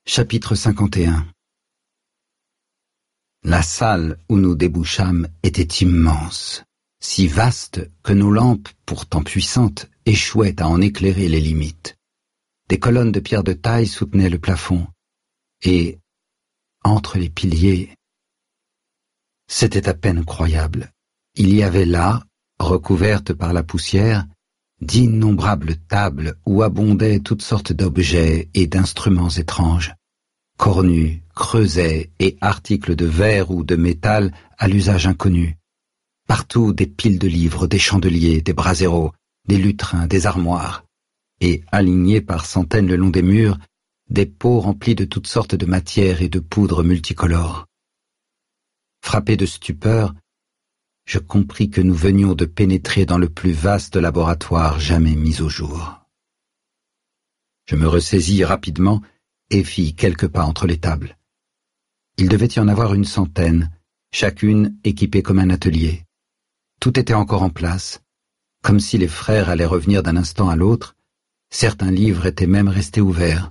Chapitre 51. La salle où nous débouchâmes était immense, si vaste que nos lampes, pourtant puissantes, échouaient à en éclairer les limites. Des colonnes de pierre de taille soutenaient le plafond, et, entre les piliers, c'était à peine croyable. Il y avait là, recouvertes par la poussière, d'innombrables tables où abondaient toutes sortes d'objets et d'instruments étranges, cornues, creusets et articles de verre ou de métal à l'usage inconnu. Partout des piles de livres, des chandeliers, des braseros, des lutrins, des armoires, et alignés par centaines le long des murs, des pots remplis de toutes sortes de matières et de poudres multicolores. Frappé de stupeur, je compris que nous venions de pénétrer dans le plus vaste laboratoire jamais mis au jour. Je me ressaisis rapidement et fis quelques pas entre les tables. Il devait y en avoir une centaine, chacune équipée comme un atelier. Tout était encore en place, comme si les frères allaient revenir d'un instant à l'autre. Certains livres étaient même restés ouverts.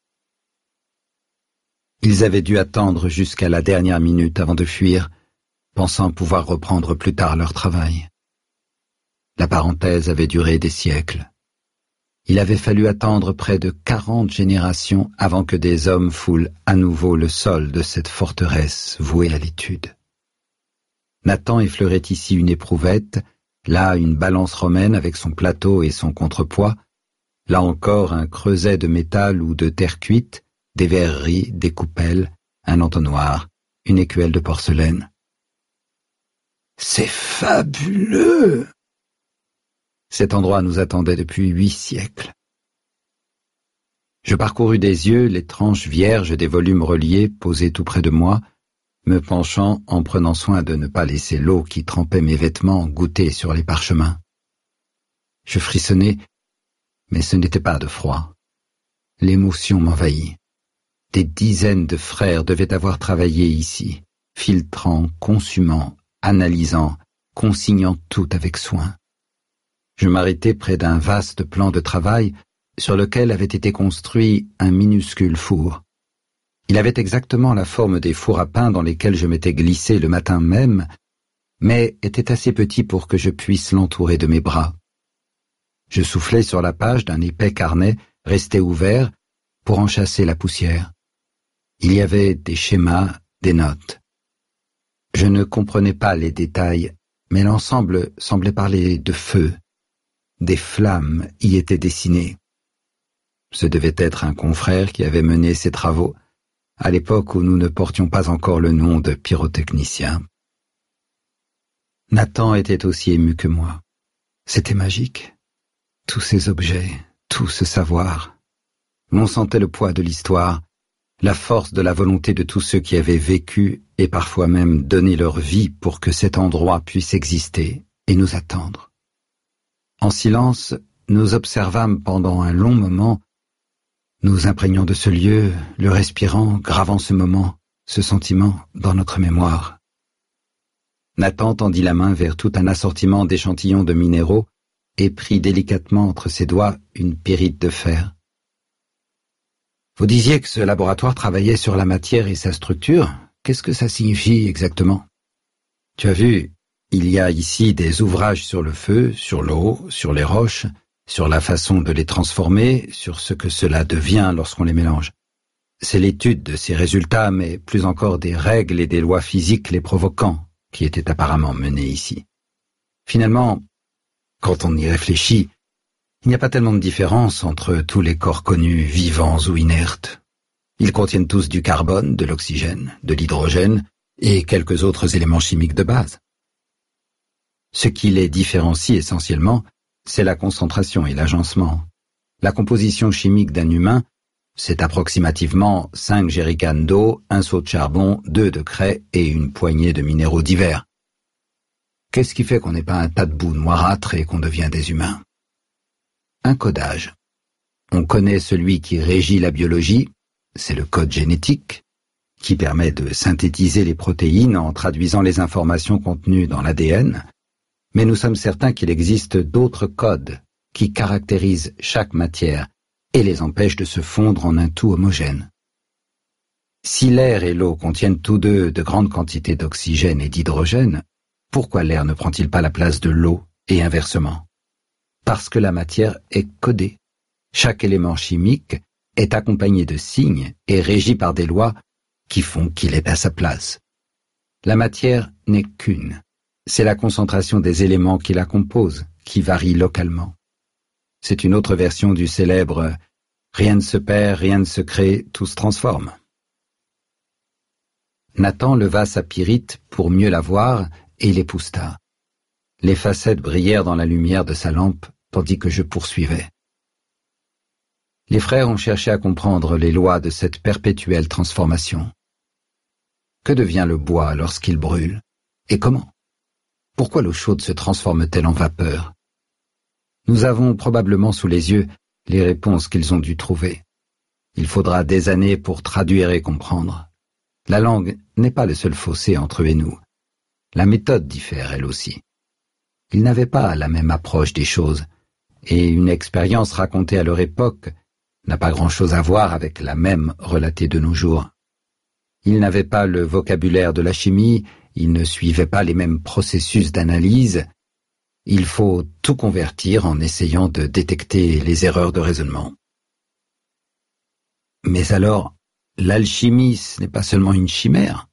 Ils avaient dû attendre jusqu'à la dernière minute avant de fuir, pensant pouvoir reprendre plus tard leur travail. La parenthèse avait duré des siècles. Il avait fallu attendre près de 40 générations avant que des hommes foulent à nouveau le sol de cette forteresse vouée à l'étude. Nathan effleurait ici une éprouvette, là une balance romaine avec son plateau et son contrepoids, là encore un creuset de métal ou de terre cuite, des verreries, des coupelles, un entonnoir, une écuelle de porcelaine. « C'est fabuleux !» Cet endroit nous attendait depuis 8 siècles. Je parcourus des yeux les tranches vierges des volumes reliés posés tout près de moi, me penchant en prenant soin de ne pas laisser l'eau qui trempait mes vêtements goûter sur les parchemins. Je frissonnai, mais ce n'était pas de froid. L'émotion m'envahit. Des dizaines de frères devaient avoir travaillé ici, filtrant, consumant, analysant, consignant tout avec soin. Je m'arrêtai près d'un vaste plan de travail sur lequel avait été construit un minuscule four. Il avait exactement la forme des fours à pain dans lesquels je m'étais glissé le matin même, mais était assez petit pour que je puisse l'entourer de mes bras. Je soufflai sur la page d'un épais carnet resté ouvert pour en chasser la poussière. Il y avait des schémas, des notes. Je ne comprenais pas les détails, mais l'ensemble semblait parler de feu. Des flammes y étaient dessinées. Ce devait être un confrère qui avait mené ces travaux, à l'époque où nous ne portions pas encore le nom de pyrotechnicien. Nathan était aussi ému que moi. C'était magique. Tous ces objets, tout ce savoir. On sentait le poids de l'histoire, la force de la volonté de tous ceux qui avaient vécu et parfois même donné leur vie pour que cet endroit puisse exister et nous attendre. En silence, nous observâmes pendant un long moment, nous imprégnant de ce lieu, le respirant, gravant ce moment, ce sentiment dans notre mémoire. Nathan tendit la main vers tout un assortiment d'échantillons de minéraux et prit délicatement entre ses doigts une pyrite de fer. Vous disiez que ce laboratoire travaillait sur la matière et sa structure. Qu'est-ce que ça signifie exactement? Tu as vu, il y a ici des ouvrages sur le feu, sur l'eau, sur les roches, sur la façon de les transformer, sur ce que cela devient lorsqu'on les mélange. C'est l'étude de ces résultats, mais plus encore des règles et des lois physiques les provoquant, qui étaient apparemment menées ici. Finalement, quand on y réfléchit, il n'y a pas tellement de différence entre tous les corps connus, vivants ou inertes. Ils contiennent tous du carbone, de l'oxygène, de l'hydrogène et quelques autres éléments chimiques de base. Ce qui les différencie essentiellement, c'est la concentration et l'agencement. La composition chimique d'un humain, c'est approximativement 5 jerrycans d'eau, un seau de charbon, 2 de craie et une poignée de minéraux divers. Qu'est-ce qui fait qu'on n'est pas un tas de boue noirâtre et qu'on devient des humains? Un codage. On connaît celui qui régit la biologie, c'est le code génétique, qui permet de synthétiser les protéines en traduisant les informations contenues dans l'ADN, mais nous sommes certains qu'il existe d'autres codes qui caractérisent chaque matière et les empêchent de se fondre en un tout homogène. Si l'air et l'eau contiennent tous deux de grandes quantités d'oxygène et d'hydrogène, pourquoi l'air ne prend-il pas la place de l'eau et inversement? Parce que la matière est codée. Chaque élément chimique est accompagné de signes et régi par des lois qui font qu'il est à sa place. La matière n'est qu'une. C'est la concentration des éléments qui la composent, qui varie localement. C'est une autre version du célèbre « Rien ne se perd, rien ne se crée, tout se transforme ». Nathan leva sa pyrite pour mieux la voir et l'épousta. Les facettes brillèrent dans la lumière de sa lampe tandis que je poursuivais. Les frères ont cherché à comprendre les lois de cette perpétuelle transformation. Que devient le bois lorsqu'il brûle? Et comment? Pourquoi l'eau chaude se transforme-t-elle en vapeur? Nous avons probablement sous les yeux les réponses qu'ils ont dû trouver. Il faudra des années pour traduire et comprendre. La langue n'est pas le seul fossé entre eux et nous. La méthode diffère elle aussi. Ils n'avaient pas la même approche des choses, et une expérience racontée à leur époque n'a pas grand-chose à voir avec la même relatée de nos jours. Ils n'avaient pas le vocabulaire de la chimie, ils ne suivaient pas les mêmes processus d'analyse. Il faut tout convertir en essayant de détecter les erreurs de raisonnement. Mais alors, l'alchimie, ce n'est pas seulement une chimère.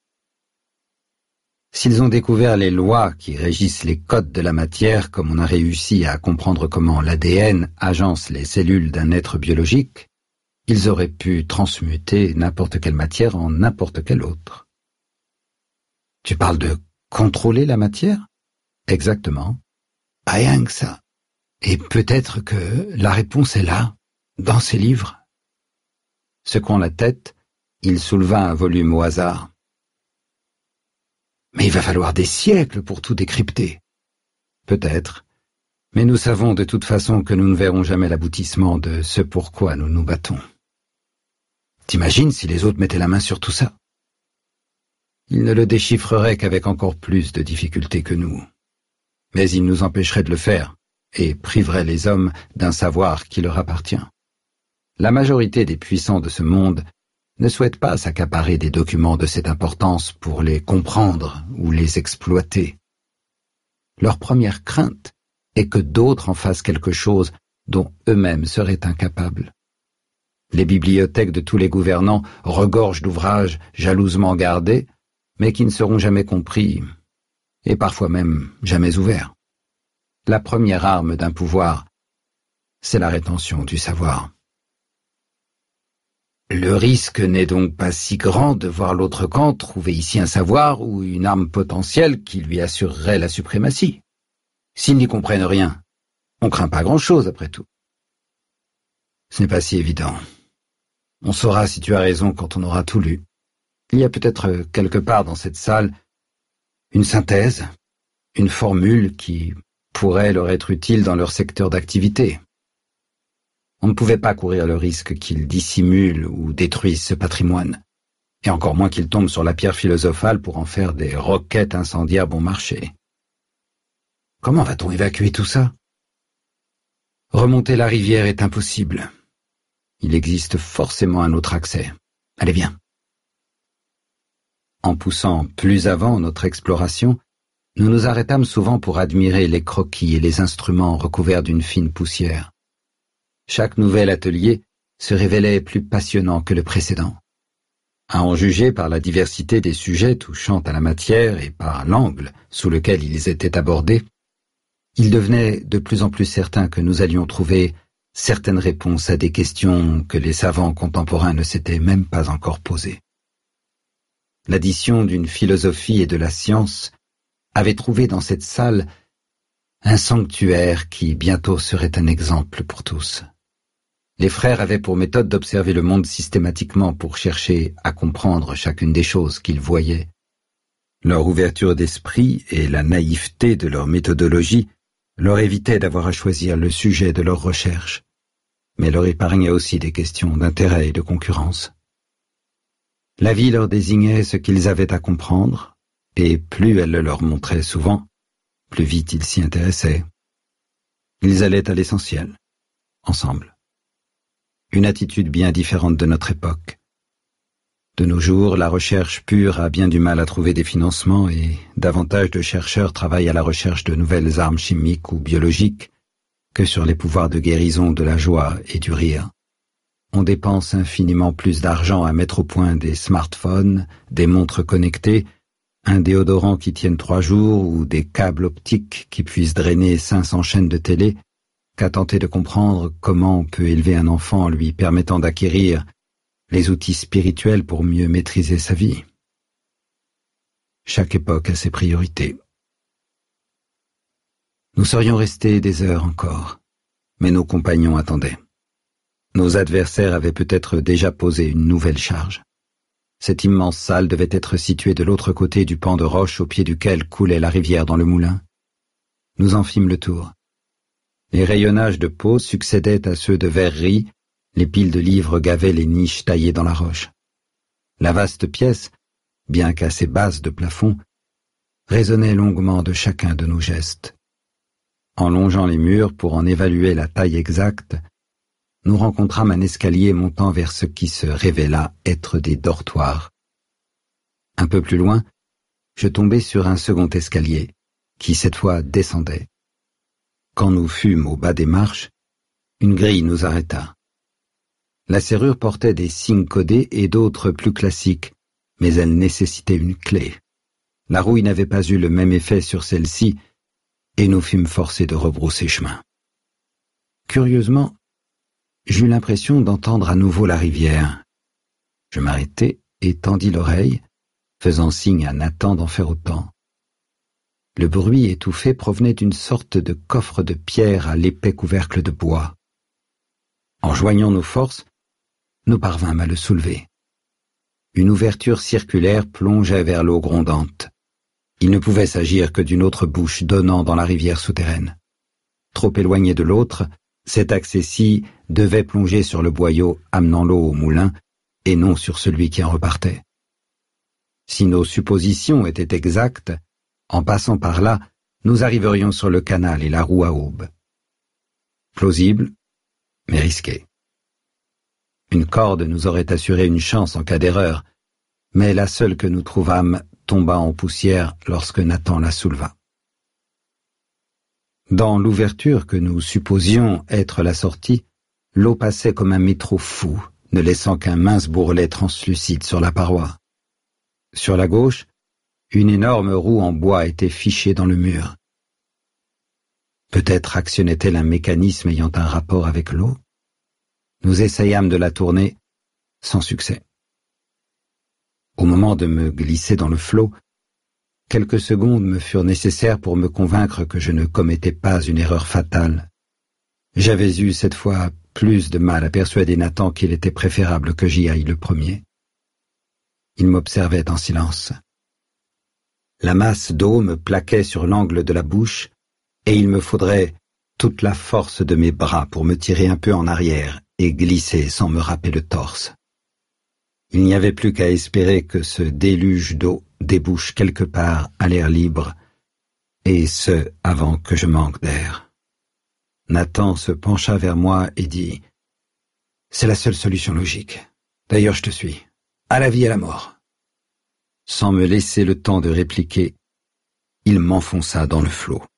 S'ils ont découvert les lois qui régissent les codes de la matière, comme on a réussi à comprendre comment l'ADN agence les cellules d'un être biologique, ils auraient pu transmuter n'importe quelle matière en n'importe quelle autre. Tu parles de contrôler la matière? Exactement. Rien que ça. Et peut-être que la réponse est là, dans ces livres. Secouant la tête, il souleva un volume au hasard. Mais il va falloir des siècles pour tout décrypter. Peut-être, mais nous savons de toute façon que nous ne verrons jamais l'aboutissement de ce pourquoi nous nous battons. T'imagines si les autres mettaient la main sur tout ça? Ils ne le déchiffreraient qu'avec encore plus de difficultés que nous. Mais ils nous empêcheraient de le faire et priveraient les hommes d'un savoir qui leur appartient. La majorité des puissants de ce monde ne souhaitent pas s'accaparer des documents de cette importance pour les comprendre ou les exploiter. Leur première crainte est que d'autres en fassent quelque chose dont eux-mêmes seraient incapables. Les bibliothèques de tous les gouvernants regorgent d'ouvrages jalousement gardés, mais qui ne seront jamais compris, et parfois même jamais ouverts. La première arme d'un pouvoir, c'est la rétention du savoir. Le risque n'est donc pas si grand de voir l'autre camp trouver ici un savoir ou une arme potentielle qui lui assurerait la suprématie. S'ils n'y comprennent rien, on craint pas grand-chose après tout. Ce n'est pas si évident. On saura si tu as raison quand on aura tout lu. Il y a peut-être quelque part dans cette salle une synthèse, une formule qui pourrait leur être utile dans leur secteur d'activité. On ne pouvait pas courir le risque qu'ils dissimulent ou détruisent ce patrimoine, et encore moins qu'ils tombent sur la pierre philosophale pour en faire des roquettes incendiaires bon marché. Comment va-t-on évacuer tout ça? Remonter la rivière est impossible. Il existe forcément un autre accès. Allez, viens. En poussant plus avant notre exploration, nous nous arrêtâmes souvent pour admirer les croquis et les instruments recouverts d'une fine poussière. Chaque nouvel atelier se révélait plus passionnant que le précédent. À en juger par la diversité des sujets touchant à la matière et par l'angle sous lequel ils étaient abordés, il devenait de plus en plus certain que nous allions trouver certaines réponses à des questions que les savants contemporains ne s'étaient même pas encore posées. L'addition d'une philosophie et de la science avait trouvé dans cette salle un sanctuaire qui bientôt serait un exemple pour tous. Les frères avaient pour méthode d'observer le monde systématiquement pour chercher à comprendre chacune des choses qu'ils voyaient. Leur ouverture d'esprit et la naïveté de leur méthodologie leur évitaient d'avoir à choisir le sujet de leurs recherches, mais leur épargnaient aussi des questions d'intérêt et de concurrence. La vie leur désignait ce qu'ils avaient à comprendre, et plus elle le leur montrait souvent, plus vite ils s'y intéressaient. Ils allaient à l'essentiel, ensemble. Une attitude bien différente de notre époque. De nos jours, la recherche pure a bien du mal à trouver des financements et davantage de chercheurs travaillent à la recherche de nouvelles armes chimiques ou biologiques que sur les pouvoirs de guérison de la joie et du rire. On dépense infiniment plus d'argent à mettre au point des smartphones, des montres connectées, un déodorant qui tienne 3 jours ou des câbles optiques qui puissent drainer 500 chaînes de télé qu'à tenter de comprendre comment on peut élever un enfant en lui permettant d'acquérir les outils spirituels pour mieux maîtriser sa vie. Chaque époque a ses priorités. Nous serions restés des heures encore, mais nos compagnons attendaient. Nos adversaires avaient peut-être déjà posé une nouvelle charge. Cette immense salle devait être située de l'autre côté du pan de roche au pied duquel coulait la rivière dans le moulin. Nous en fîmes le tour. Les rayonnages de peau succédaient à ceux de verreries, les piles de livres gavaient les niches taillées dans la roche. La vaste pièce, bien qu'assez basse de plafond, résonnait longuement de chacun de nos gestes. En longeant les murs pour en évaluer la taille exacte, nous rencontrâmes un escalier montant vers ce qui se révéla être des dortoirs. Un peu plus loin, je tombai sur un second escalier, qui cette fois descendait. Quand nous fûmes au bas des marches, une grille nous arrêta. La serrure portait des signes codés et d'autres plus classiques, mais elle nécessitait une clé. La rouille n'avait pas eu le même effet sur celle-ci, et nous fûmes forcés de rebrousser chemin. Curieusement, j'eus l'impression d'entendre à nouveau la rivière. Je m'arrêtai et tendis l'oreille, faisant signe à Nathan d'en faire autant. Le bruit étouffé provenait d'une sorte de coffre de pierre à l'épais couvercle de bois. En joignant nos forces, nous parvînmes à le soulever. Une ouverture circulaire plongeait vers l'eau grondante. Il ne pouvait s'agir que d'une autre bouche donnant dans la rivière souterraine. Trop éloigné de l'autre, cet accès-ci devait plonger sur le boyau amenant l'eau au moulin et non sur celui qui en repartait. Si nos suppositions étaient exactes, en passant par là, nous arriverions sur le canal et la roue à aube. Plausible, mais risqué. Une corde nous aurait assuré une chance en cas d'erreur, mais la seule que nous trouvâmes tomba en poussière lorsque Nathan la souleva. Dans l'ouverture que nous supposions être la sortie, l'eau passait comme un métro fou, ne laissant qu'un mince bourrelet translucide sur la paroi. Sur la gauche, une énorme roue en bois était fichée dans le mur. Peut-être actionnait-elle un mécanisme ayant un rapport avec l'eau? Nous essayâmes de la tourner, sans succès. Au moment de me glisser dans le flot, quelques secondes me furent nécessaires pour me convaincre que je ne commettais pas une erreur fatale. J'avais eu cette fois plus de mal à persuader Nathan qu'il était préférable que j'y aille le premier. Il m'observait en silence. La masse d'eau me plaquait sur l'angle de la bouche, et il me faudrait toute la force de mes bras pour me tirer un peu en arrière et glisser sans me râper le torse. Il n'y avait plus qu'à espérer que ce déluge d'eau débouche quelque part à l'air libre, et ce, avant que je manque d'air. Nathan se pencha vers moi et dit « C'est la seule solution logique. D'ailleurs, je te suis. À la vie et à la mort. » Sans me laisser le temps de répliquer, il m'enfonça dans le flot.